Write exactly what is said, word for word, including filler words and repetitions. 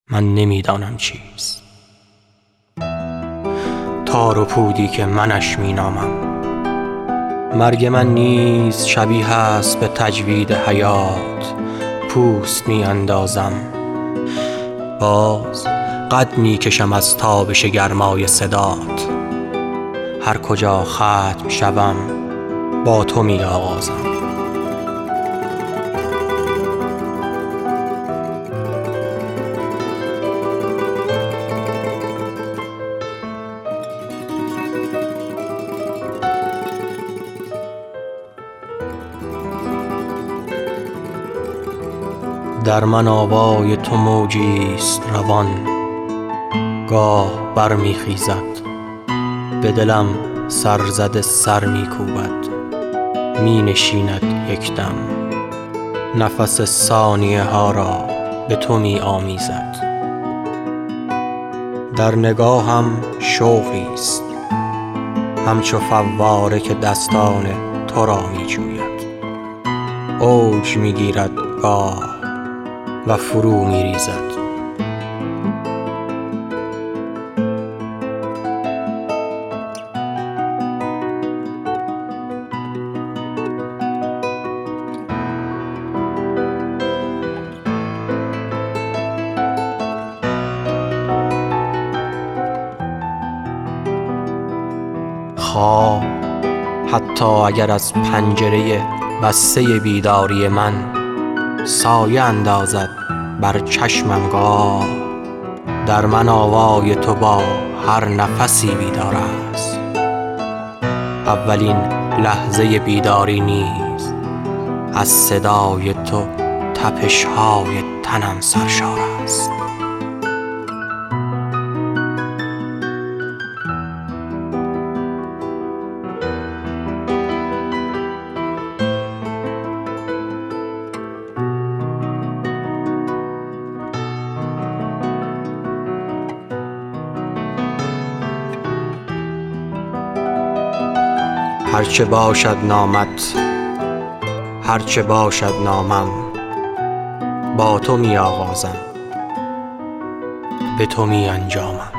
من نمیدانم چیست، تار و پودی که منش مینامم. مرگ من نیز شبیه است به تجوید حیات، پوست می اندازم، باز قد می کشم از تابش گرمای صدات. هر کجا ختم شوم با تو می آغازم. در من آوای تو موجیست روان، گاه بر می خیزد، به دلم سرزده سر می کوبد، می نشیند یک دم، نفس ثانیه ها را به تو می آمیزد. در نگاهم شوقیست همچو فواره که دستان تو را می جوید، اوج می گیرد گاه و فرو می ریزد. خواب حتی اگر از پنجره بسته بیداری من سایه اندازد بر چشمم، گاه در من آوای تو با هر نفسی بیدار است. اولین لحظه بیداری نیز از صدای تو تپش‌های تنم سرشار است. هرچه باشد نامت، هرچه باشد نامم، با تو می آغازم، به تو می انجامم.